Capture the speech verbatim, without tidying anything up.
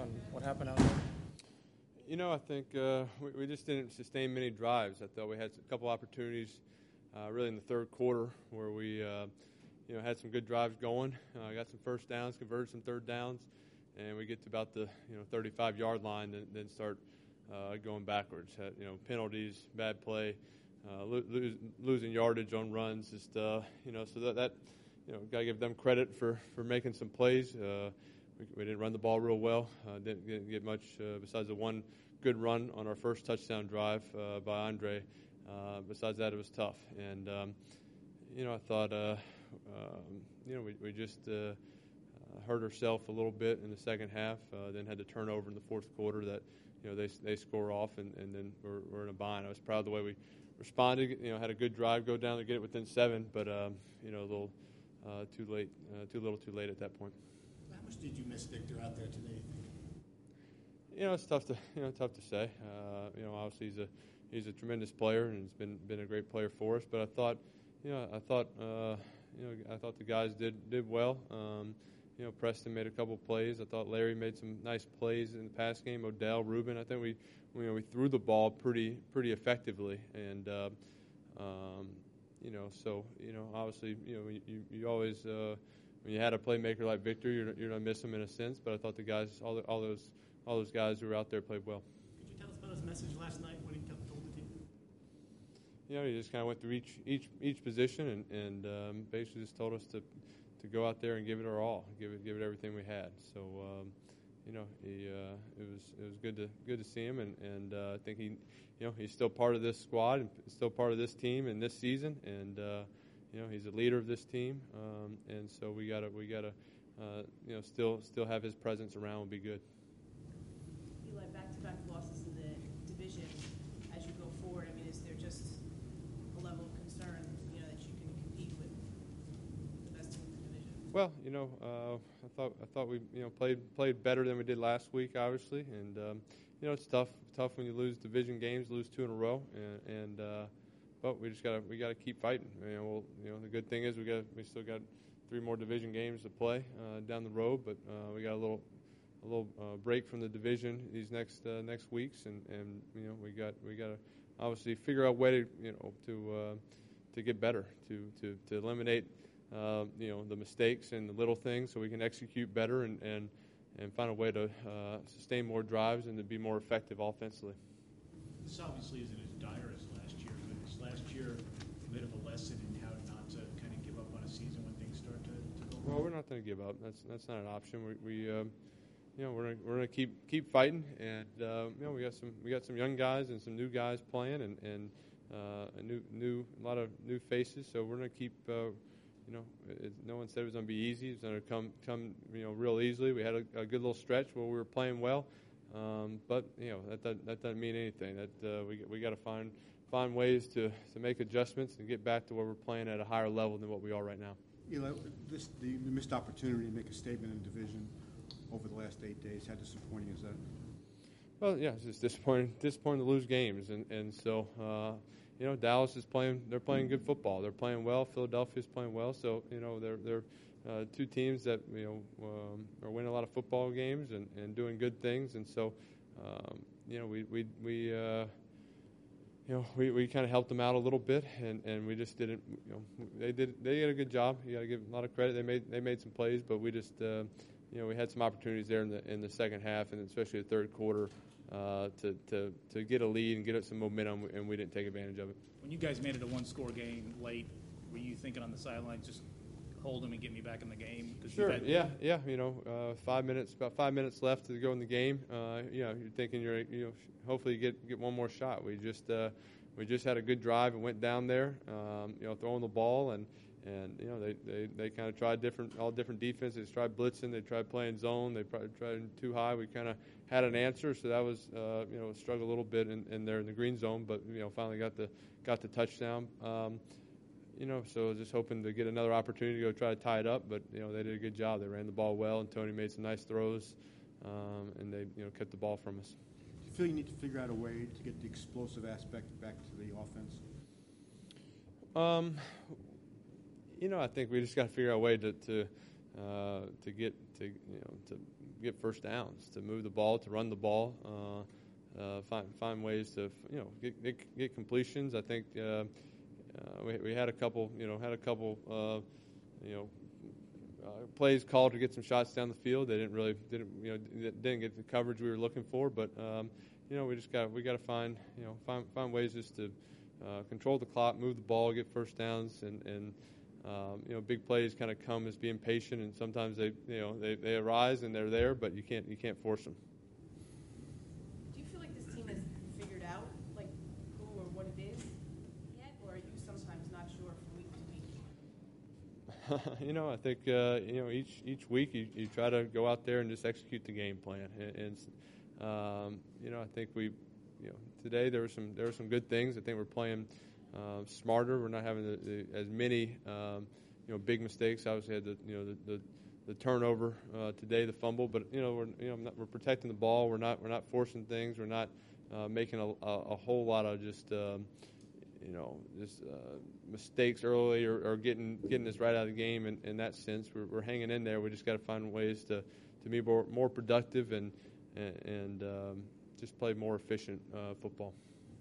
on what happened out there? You know, I think uh, we, we just didn't sustain many drives. I thought we had a couple opportunities, uh, really in the third quarter, where we, uh, you know, had some good drives going. Uh, got some first downs, converted some third downs, and we get to about the you know thirty-five-yard line, then, then start uh, going backwards. Had, you know, penalties, bad play, uh, lo- lose, losing yardage on runs. Just uh, you know, so that, that you know, got to give them credit for, for making some plays. Uh, we, we didn't run the ball real well. Uh, didn't, didn't get much uh, besides the one good run on our first touchdown drive uh, by Andre. Uh, besides that, it was tough. And, um, you know, I thought, uh, um, you know, we, we just uh, uh, hurt ourselves a little bit in the second half, uh, then had to turnover in the fourth quarter that, you know, they they score off, and, and then we're, we're in a bind. I was proud of the way we responded. You know, had a good drive, go down to get it within seven, but, um, you know, a little uh, too late, uh, too little too late at that point. How much did you miss Victor out there today? You know, it's tough to you know tough to say. Uh, you know, obviously he's a he's a tremendous player and he's been been a great player for us. But I thought, you know, I thought uh, you know I thought the guys did did well. Um, you know, Preston made a couple plays. I thought Larry made some nice plays in the pass game. Odell, Ruben. I think we you know we threw the ball pretty pretty effectively. And uh, um, you know, so you know, obviously, you know, you you always uh, when you had a playmaker like Victor, you're you're gonna miss him in a sense. But I thought the guys, all the, all those. All those guys who were out there played well. Could you tell us about his message last night, what he told the team? You know, he just kind of went through each each each position and, and um, basically just told us to to go out there and give it our all, give it give it everything we had. So, um, you know, he uh, it was it was good to good to see him, and and uh, I think he, you know, he's still part of this squad and still part of this team in this season, and uh, you know, he's a leader of this team, um, and so we gotta we gotta uh, you know still still have his presence around would be good. Eli, back-to-back losses in the division. As you go forward, I mean, is there just a level of concern, you know, that you can compete with the best team in the division? Well, you know, uh, I thought I thought we you know played played better than we did last week, obviously, and um, you know it's tough tough when you lose division games, lose two in a row, and, and uh, but we just gotta we gotta keep fighting. You know, we'll, you know the good thing is we got we still got three more division games to play uh, down the road, but uh, we got a little. a little uh, break from the division these next uh, next weeks, and, and you know we got we got to obviously figure out a way to you know to uh, to get better, to to to eliminate uh, you know the mistakes and the little things, so we can execute better and and, and find a way to uh, sustain more drives and to be more effective offensively. This obviously isn't as dire as last year, but is last year a bit of a lesson in how not to kind of give up on a season when things start to, to go wrong? Well, we're not going to give up. That's that's not an option. We. we um, You know, we're gonna, we're gonna keep keep fighting, and uh, you know we got some we got some young guys and some new guys playing, and and uh, a new new a lot of new faces. So we're gonna keep. Uh, you know, it, no one said it was gonna be easy. It's gonna come come you know real easily. We had a, a good little stretch where we were playing well, um, but you know that doesn't, that doesn't mean anything. That uh, we we got to find find ways to, to make adjustments and get back to where we're playing at a higher level than what we are right now. Eli, this the missed opportunity to make a statement in the division over the last eight days. How disappointing is that? Well, yeah, it's just disappointing, disappointing to lose games, and and so uh, you know Dallas is playing. They're playing good football. They're playing well. Philadelphia's playing well. So you know they're they're uh, two teams that you know um, are winning a lot of football games and, and doing good things. And so um, you know we we we. Uh, You know, we, we kind of helped them out a little bit, and, and we just didn't. You know, they did they did a good job. You got to give them a lot of credit. They made they made some plays, but we just, uh, you know, we had some opportunities there in the in the second half, and especially the third quarter, uh, to, to to get a lead and get us some momentum, and we didn't take advantage of it. When you guys made it a one-score game late, were you thinking on the sidelines, just hold them and get me back in the game? Sure. Had- yeah. Yeah. You know, uh, five minutes, about five minutes left to go in the game. Uh, you know, you're thinking you're, you know, hopefully you get get one more shot. We just, uh, we just had a good drive and went down there. Um, you know, throwing the ball and and you know they they, they kind of tried different all different defenses. They tried blitzing. They tried playing zone. They probably tried too high. We kind of had an answer, so that was uh, you know struggled a little bit in, in there in the green zone, but you know finally got the got the touchdown. Um, You know, so just hoping to get another opportunity to go try to tie it up, but you know they did a good job. They ran the ball well, and Tony made some nice throws, um, and they you know kept the ball from us. Do you feel you need to figure out a way to get the explosive aspect back to the offense? Um, you know, I think we just got to figure out a way to to uh, to get to you know to get first downs, to move the ball, to run the ball, uh, uh, find find ways to you know get get, get completions. I think uh, uh, we we had a couple you know had a couple uh, you know. Uh, plays called to get some shots down the field. They didn't really didn't you know didn't get the coverage we were looking for. But um, you know we just got we got to find you know find find ways just to uh, control the clock, move the ball, get first downs, and and um, you know big plays kind of come as being patient. And sometimes they you know they, they arise and they're there, but you can't you can't force them. Do you feel like this team has figured out like who or what it is yet, or are you sometimes not sure from week to week? You know, I think uh, you know each each week you, you try to go out there and just execute the game plan. And, and um, you know, I think we, you know, today there were some there were some good things. I think we're playing uh, smarter. We're not having the, the, as many um, you know big mistakes. Obviously, had the you know the the, the turnover uh, today, the fumble. But you know, we're you know not, we're protecting the ball. We're not we're not forcing things. We're not uh, making a, a, a whole lot of just. Um, you know, just uh, mistakes early or, or getting getting us right out of the game. In, in that sense, we're, we're hanging in there. We just got to find ways to, to be more, more productive and and, and um, just play more efficient uh, football.